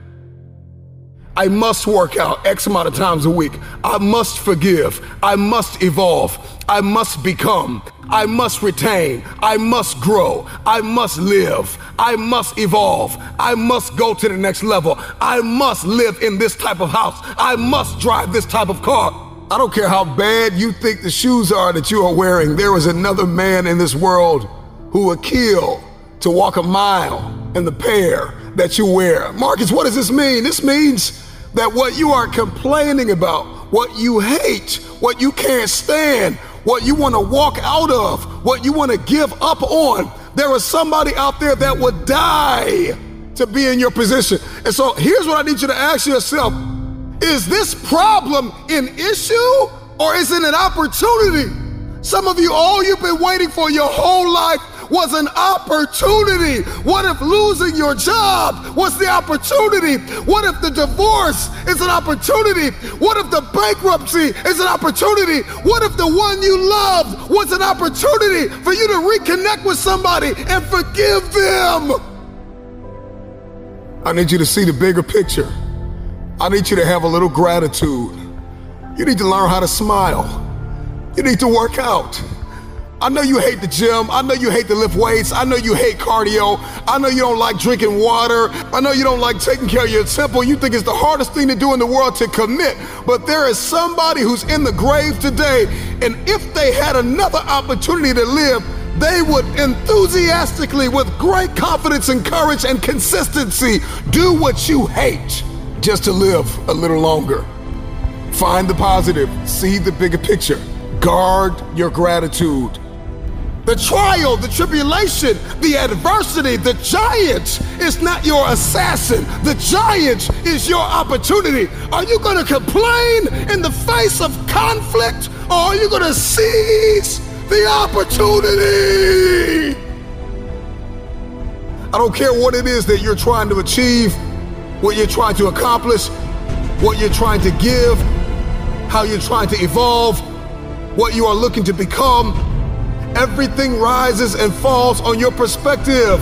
I must work out X amount of times a week. I must forgive. I must evolve. I must become. I must retain. I must grow. I must live. I must evolve. I must go to the next level. I must live in this type of house. I must drive this type of car. I don't care how bad you think the shoes are that you are wearing. There is another man in this world who would kill to walk a mile in the pair that you wear. Marcus, what does this mean? This means that what you are complaining about, what you hate, what you can't stand, what you want to walk out of, what you want to give up on, There is somebody out there that would die to be in your position. And so here's what I need you to ask yourself. Is this problem an issue or is it an opportunity? Some of you, all you've been waiting for your whole life was an opportunity. What if losing your job was the opportunity? What if the divorce is an opportunity? What if the bankruptcy is an opportunity? What if the one you loved was an opportunity for you to reconnect with somebody and forgive them? I need you to see the bigger picture. I need you to have a little gratitude. You need to learn how to smile. You need to work out. I know you hate the gym. I know you hate to lift weights. I know you hate cardio. I know you don't like drinking water. I know you don't like taking care of your temple. You think it's the hardest thing to do in the world to commit. But there is somebody who's in the grave today, and if they had another opportunity to live, they would enthusiastically, with great confidence and courage and consistency, do what you hate just to live a little longer. Find the positive. See the bigger picture. Guard your gratitude. The trial, the tribulation, the adversity, the giant is not your assassin. The giant is your opportunity. Are you going to complain in the face of conflict, or are you going to seize the opportunity? I don't care what it is that you're trying to achieve, what you're trying to accomplish, what you're trying to give, how you're trying to evolve, what you are looking to become. Everything rises and falls on your perspective.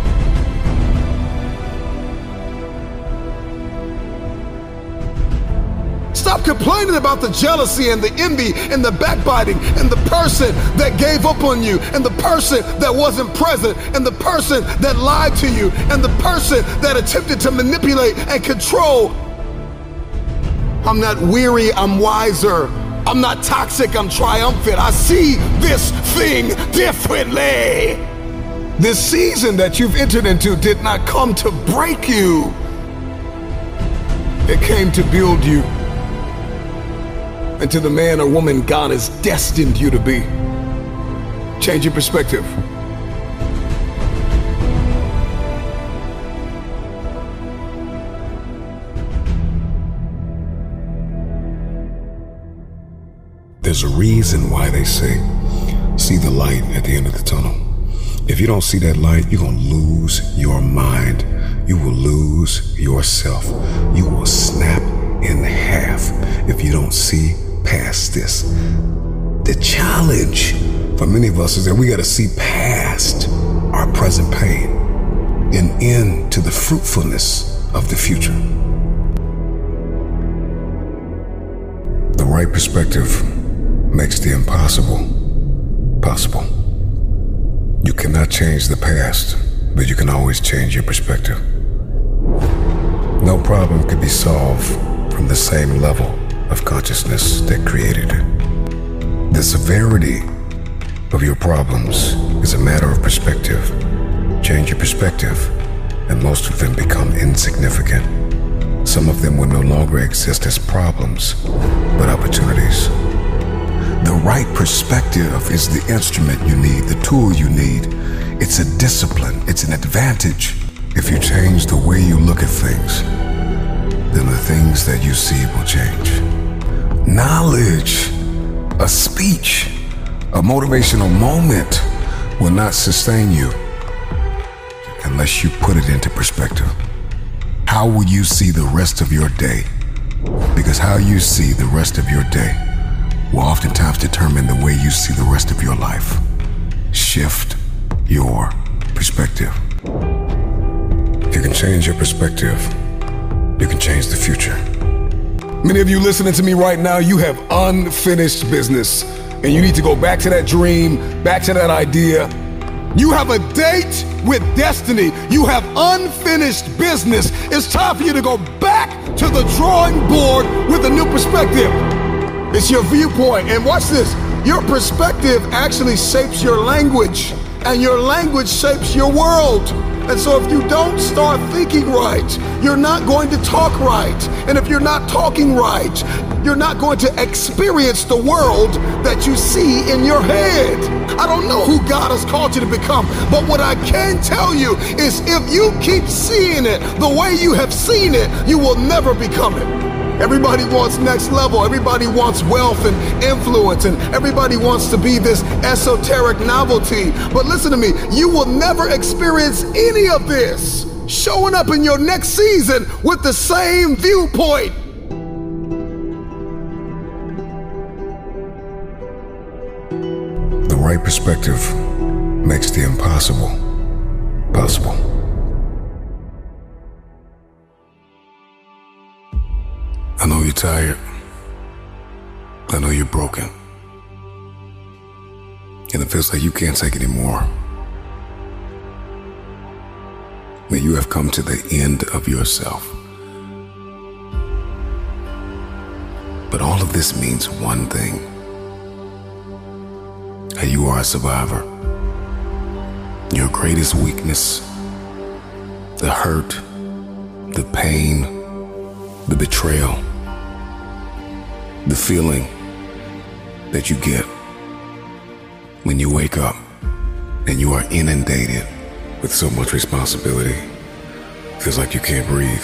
Stop complaining about the jealousy and the envy and the backbiting and the person that gave up on you and the person that wasn't present and the person that lied to you and the person that attempted to manipulate and control. I'm not weary, I'm wiser. I'm not toxic, I'm triumphant. I see this thing differently. This season that you've entered into did not come to break you. It came to build you into the man or woman God has destined you to be. Change your perspective. There's a reason why they say, see the light at the end of the tunnel. If you don't see that light, you're gonna lose your mind. You will lose yourself. You will snap in half if you don't see past this. The challenge for many of us is that we gotta see past our present pain and into the fruitfulness of the future. The right perspective makes the impossible possible. You cannot change the past, but you can always change your perspective. No problem can be solved from the same level of consciousness that created it. The severity of your problems is a matter of perspective. Change your perspective, and most of them become insignificant. Some of them will no longer exist as problems, but opportunities. The right perspective is the instrument you need, the tool you need. It's a discipline, it's an advantage. If you change the way you look at things, then the things that you see will change. Knowledge, a speech, a motivational moment will not sustain you unless you put it into perspective. How will you see the rest of your day? Because how you see the rest of your day will oftentimes determine the way you see the rest of your life. Shift your perspective. If you can change your perspective, you can change the future. Many of you listening to me right now, you have unfinished business, and you need to go back to that dream, back to that idea. You have a date with destiny. You have unfinished business. It's time for you to go back to the drawing board with a new perspective. It's your viewpoint. And watch this. Your perspective actually shapes your language, and your language shapes your world. And so if you don't start thinking right, you're not going to talk right. And if you're not talking right, you're not going to experience the world that you see in your head. I don't know who God has called you to become, but what I can tell you is if you keep seeing it the way you have seen it, you will never become it. Everybody wants next level. Everybody wants wealth and influence, and everybody wants to be this esoteric novelty. But listen to me, you will never experience any of this showing up in your next season with the same viewpoint. The right perspective makes the impossible possible. I know you're tired. I know you're broken. And it feels like you can't take it anymore. That you have come to the end of yourself. But all of this means one thing. That you are a survivor. Your greatest weakness, the hurt, the pain, the betrayal, the feeling that you get when you wake up and you are inundated with so much responsibility. Feels like you can't breathe.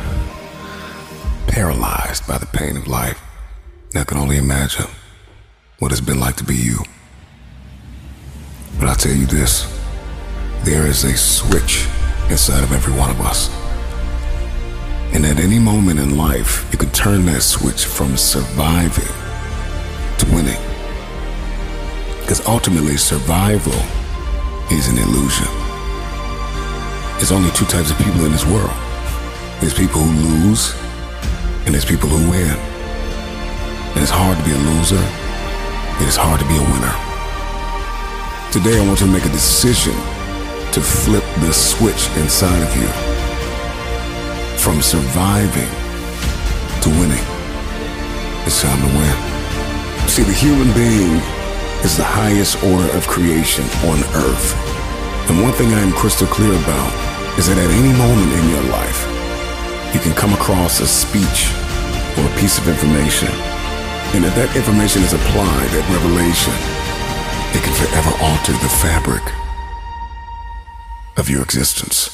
Paralyzed by the pain of life. I can only imagine what it's been like to be you. But I'll tell you this, there is a switch inside of every one of us. And at any moment in life, you can turn that switch from surviving to winning. Because ultimately, survival is an illusion. There's only two types of people in this world. There's people who lose, and there's people who win. And it's hard to be a loser. It is hard to be a winner. Today, I want you to make a decision to flip the switch inside of you. From surviving to winning. It's time to win. See, the human being is the highest order of creation on earth. And one thing I am crystal clear about is that at any moment in your life, you can come across a speech or a piece of information. And if that information is applied, that revelation, it can forever alter the fabric of your existence.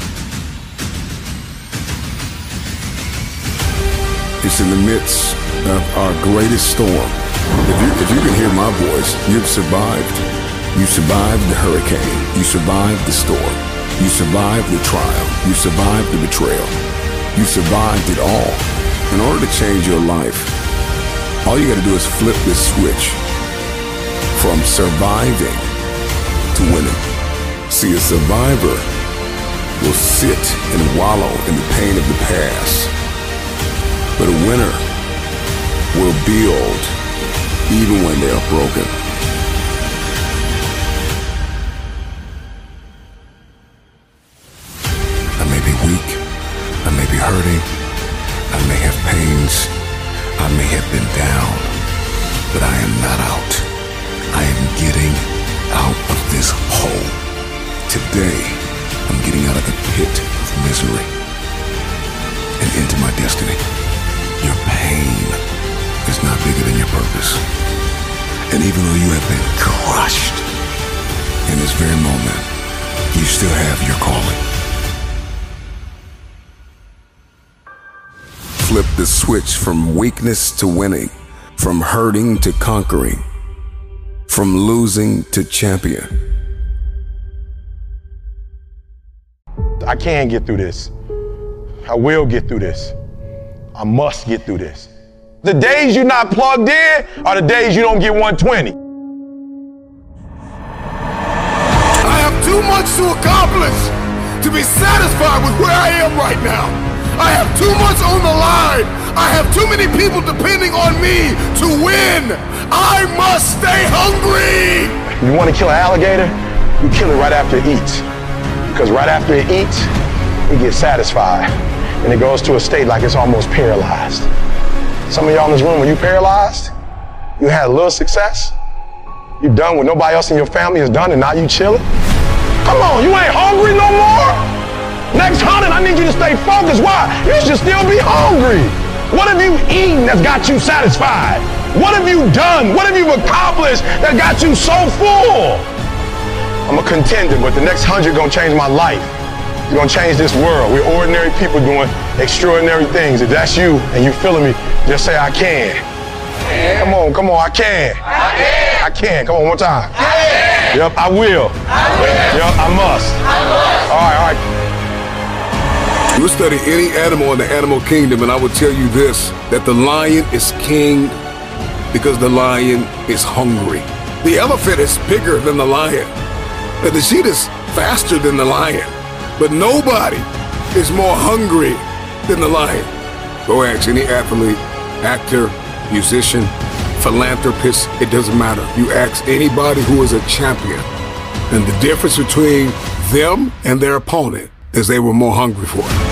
It's in the midst of our greatest storm. If you, if you can hear my voice, you've survived. You survived the hurricane. You survived the storm. You survived the trial. You survived the betrayal. You survived it all. In order to change your life, all you gotta do is flip this switch from surviving to winning. See, a survivor will sit and wallow in the pain of the past. But a winner will build even when they are broken. I may be weak, I may be hurting, I may have pains, I may have been down, but I am not out. I am getting out of this hole. Today, I'm getting out of the pit of misery and into my destiny. Your pain is not bigger than your purpose. And even though you have been crushed in this very moment, you still have your calling. Flip the switch from weakness to winning, from hurting to conquering, from losing to champion. I can get through this. I will get through this. I must get through this. The days you're not plugged in are the days you don't get one twenty. I have too much to accomplish to be satisfied with where I am right now. I have too much on the line. I have too many people depending on me to win. I must stay hungry. You want to kill an alligator? You kill it right after it eats. Because right after it eats, it gets satisfied. And it goes to a state like it's almost paralyzed. Some of y'all in this room, when you paralyzed, you had a little success. You done what nobody else in your family has done, and now you chilling. Come on, you ain't hungry no more? Next hunting, I need you to stay focused. Why? You should still be hungry. What have you eaten that's got you satisfied? What have you done? What have you accomplished that got you so full? I'm a contender, but the next hundred gonna change my life. You're gonna change this world. We're ordinary people doing extraordinary things. If that's you and you feeling me, just say I can. Yeah. Come on, come on, I can. I can. I can. Come on, one more time. I can. Yep, I will. I will. Yep, I must. I must. All right, all right. You study any animal in the animal kingdom, and I will tell you this, that the lion is king because the lion is hungry. The elephant is bigger than the lion, and the cheetah is faster than the lion, but nobody is more hungry than the lion. Go ask any athlete, actor, musician, philanthropist, it doesn't matter. You ask anybody who is a champion, and the difference between them and their opponent is they were more hungry for it.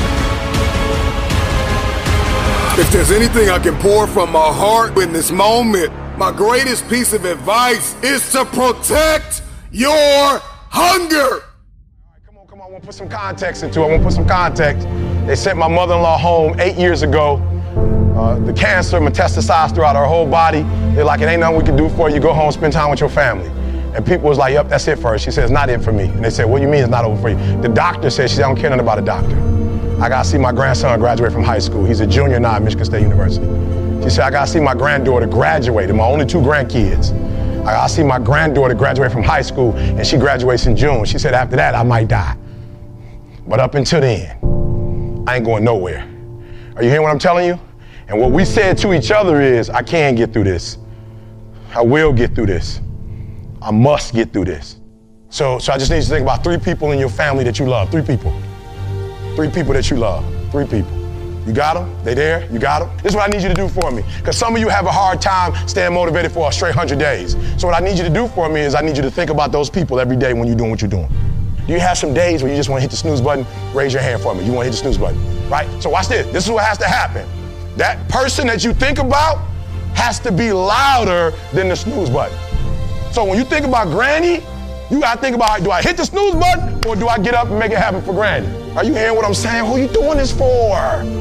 If there's anything I can pour from my heart in this moment, my greatest piece of advice is to protect your hunger. All right, come on, come on. I want to put some context into it. I want to put some context. They sent my mother-in-law home eight years ago. Uh, the cancer metastasized throughout her whole body. They're like, it ain't nothing we can do for you. Go home, spend time with your family. And people was like, yep, that's it for her. She said, it's not it for me. And they said, what do you mean it's not over for you? The doctor said, she said, I don't care nothing about a doctor. I got to see my grandson graduate from high school. He's a junior now at Michigan State University. She said, I got to see my granddaughter graduate, and my only two grandkids. I got to see my granddaughter graduate from high school, and she graduates in June. She said, after that, I might die. But up until then, I ain't going nowhere. Are you hearing what I'm telling you? And what we said to each other is, I can get through this. I will get through this. I must get through this. So, so I just need you to think about three people in your family that you love. Three people. Three people that you love. Three people. You got them? They there? You got them? This is what I need you to do for me. Because some of you have a hard time staying motivated for a straight hundred days. So what I need you to do for me is I need you to think about those people every day when you're doing what you're doing. Do you have some days where you just want to hit the snooze button? Raise your hand for me. You want to hit the snooze button, right? So watch this. This is what has to happen. That person that you think about has to be louder than the snooze button. So when you think about Granny, you gotta think about, do I hit the snooze button or do I get up and make it happen for Granny? Are you hearing what I'm saying? Who are you doing this for?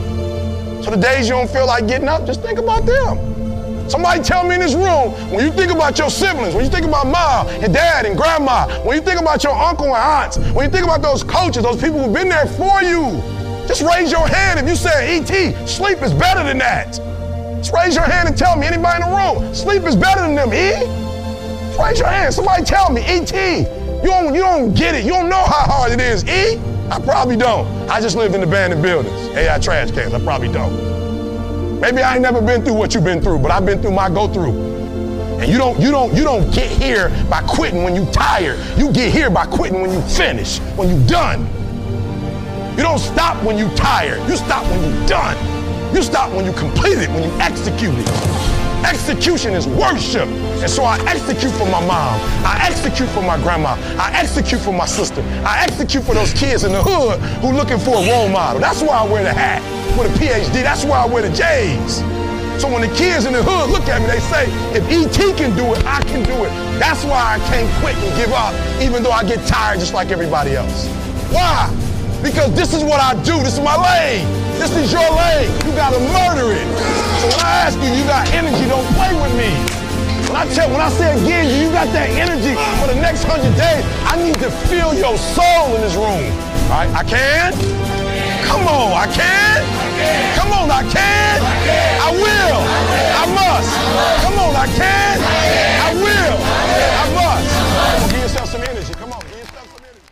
So the days you don't feel like getting up, just think about them. Somebody tell me in this room, when you think about your siblings, when you think about mom and dad and grandma, when you think about your uncle and aunts, when you think about those coaches, those people who've been there for you, just raise your hand if you say, E T, sleep is better than that. Just raise your hand and tell me, anybody in the room, sleep is better than them, E? Just raise your hand, somebody tell me, E T, you don't, you don't get it, you don't know how hard it is, E? I probably don't. I just lived in abandoned buildings, A I trash cans, I probably don't. Maybe I ain't never been through what you've been through, but I've been through my go-through. And you don't, you don't, you don't get here by quitting when you tired. You get here by quitting when you finish, when you done. You don't stop when you tired. You stop when you done. You stop when you complete it, when you execute it. Execution is worship. And so I execute for my mom. I execute for my grandma. I execute for my sister. I execute for those kids in the hood who looking for a role model. That's why I wear the hat with a P H D. That's why I wear the J's. So when the kids in the hood look at me, they say, if E T can do it, I can do it. That's why I can't quit and give up, even though I get tired just like everybody else. Why? Because this is what I do. This is my lane. This is your lane. You gotta murder it. So when I ask you, you got energy, don't play with me. When I tell, when I say again, you got that energy for the next hundred days, I need to feel your soul in this room. All right, I can? Come on, I can? Come on, I can? I will. I must. Come on, I can? I will. I must. Give yourself some energy. Come on, give yourself some energy.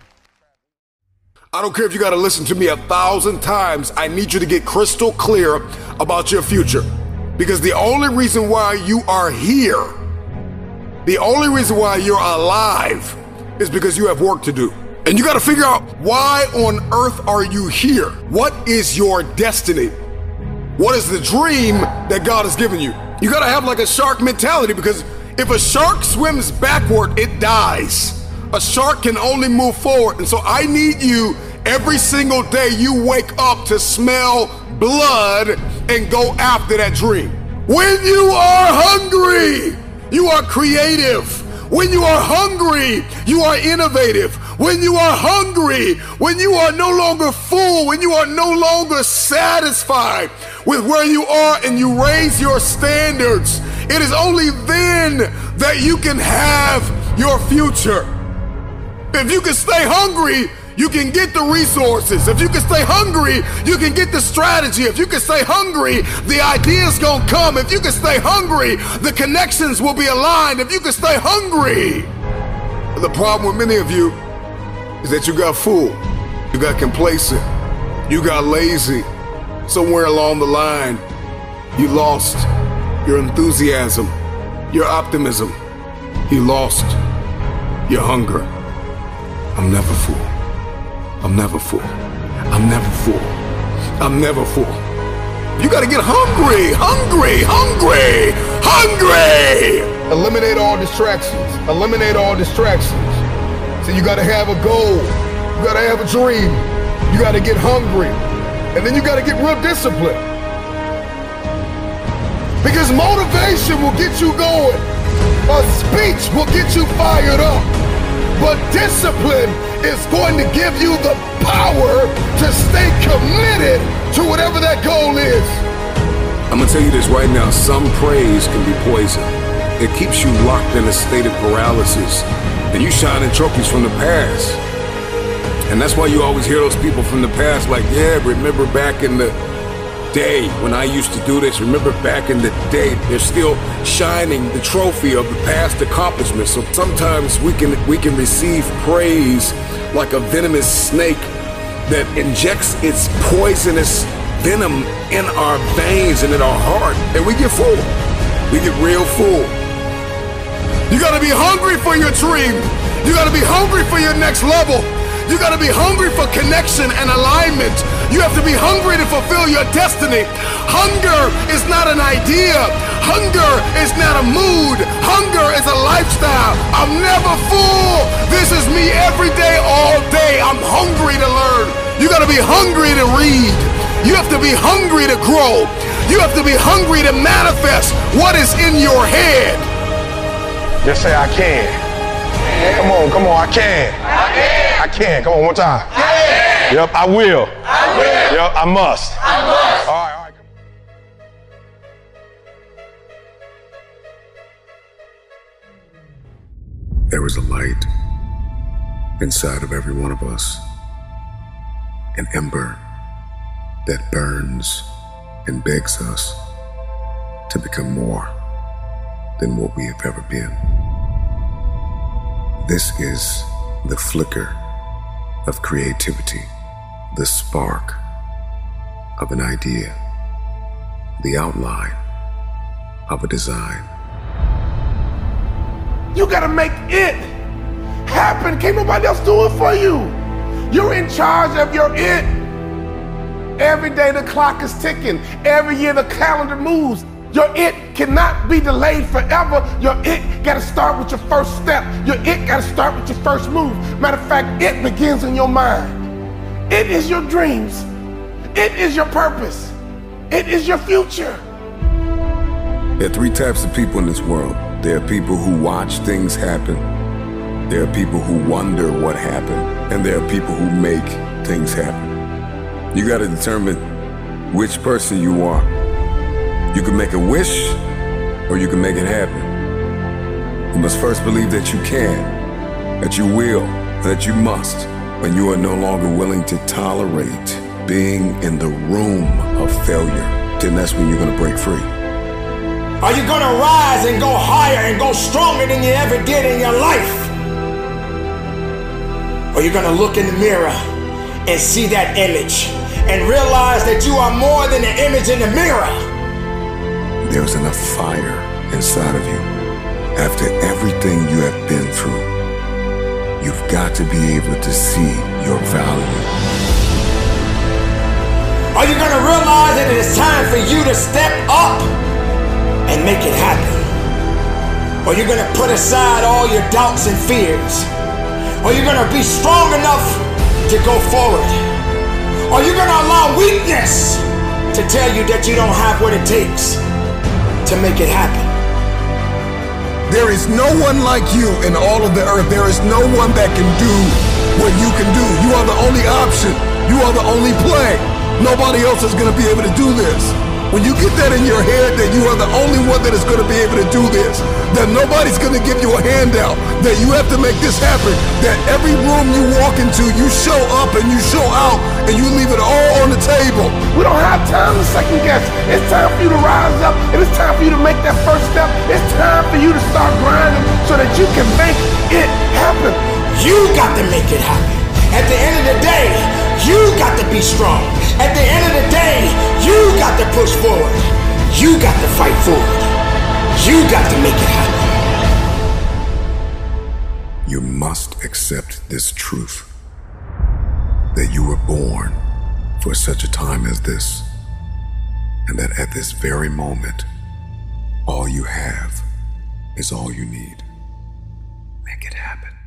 I don't care if you got to listen to me a thousand times. I need you to get crystal clear about your future. Because the only reason why you are here, the only reason why you're alive is because you have work to do. And you got to figure out, why on earth are you here? What is your destiny? What is the dream that God has given you? You got to have like a shark mentality, because if a shark swims backward, it dies. A shark can only move forward. And so I need you every single day you wake up to smell blood and go after that dream. When you are hungry, you are creative. When you are hungry, you are innovative. When you are hungry, when you are no longer full, when you are no longer satisfied, with where you are and you raise your standards, it is only then that you can have your future. If you can stay hungry, you can get the resources. If you can stay hungry, you can get the strategy. If you can stay hungry, the ideas gonna come. If you can stay hungry, the connections will be aligned. If you can stay hungry. The problem with many of you is that you got fooled, you got complacent, you got lazy. Somewhere along the line, you lost your enthusiasm, your optimism. You lost your hunger. I'm never full. I'm never full. I'm never full. I'm never full. You gotta get hungry, hungry, hungry, hungry! Eliminate all distractions. Eliminate all distractions. So you gotta have a goal. You gotta have a dream. You gotta get hungry. And then you gotta get real disciplined. Because motivation will get you going. A speech will get you fired up. But discipline is going to give you the power to stay committed to whatever that goal is. I'm gonna tell you this right now, some praise can be poison. It keeps you locked in a state of paralysis, and you shining trophies from the past. And that's why you always hear those people from the past like, yeah, remember back in the day when I used to do this, remember back in the day. They're still shining the trophy of the past accomplishments. So sometimes we can we can receive praise like a venomous snake that injects its poisonous venom in our veins and in our heart, and we get full. We get real full. You gotta be hungry for your dream. You gotta be hungry for your next level. You gotta be hungry for connection and alignment. You have to be hungry to fulfill your destiny. Hunger is not an idea. Hunger is not a mood. Hunger is a lifestyle. I'm never full. This is me every day, all day. I'm hungry to learn. You gotta be hungry to read. You have to be hungry to grow. You have to be hungry to manifest what is in your head. Just say I can. Come on, come on, I can. I can. I can. Come on, one time. I can. Yep, I will. I will. Yep, I must. I must. All right, all right. There is a light inside of every one of us, an ember that burns and begs us to become more than what we have ever been. This is the flicker of creativity, the spark of an idea, the outline of a design. You gotta make it happen. Can't nobody else do it for you. You're in charge of your it. Every day the clock is ticking. Every year the calendar moves. Your it cannot be delayed forever. Your it gotta start with your first step. Your it gotta start with your first move. Matter of fact, it begins in your mind. It is your dreams. It is your purpose. It is your future. There are three types of people in this world. There are people who watch things happen. There are people who wonder what happened. And there are people who make things happen. You gotta determine which person you are. You can make a wish, or you can make it happen. You must first believe that you can, that you will, that you must, and you are no longer willing to tolerate being in the room of failure. Then that's when you're gonna break free. Are you gonna rise and go higher and go stronger than you ever did in your life? Or you're gonna look in the mirror and see that image and realize that you are more than the image in the mirror? There's enough fire inside of you. After everything you have been through, you've got to be able to see your value. Are you gonna realize that it is time for you to step up and make it happen? Or you're gonna put aside all your doubts and fears? Or you're gonna be strong enough to go forward? Or you're gonna allow weakness to tell you that you don't have what it takes to make it happen? There is no one like you in all of the earth. There is no one that can do what you can do. You are the only option. You are the only play. Nobody else is gonna be able to do this. When you get that in your head that you are the only one that is going to be able to do this, that nobody's going to give you a handout, that you have to make this happen, that every room you walk into, you show up and you show out and you leave it all on the table. We don't have time to second guess. It's time for you to rise up, and it's time for you to make that first step. It's time for you to start grinding so that you can make it happen. You got to make it happen. At the end of the day, you got to be strong. At the end of the day, you got to push forward. You got to fight forward. You got to make it happen. You must accept this truth, that you were born for such a time as this, and that at this very moment, all you have is all you need. Make it happen.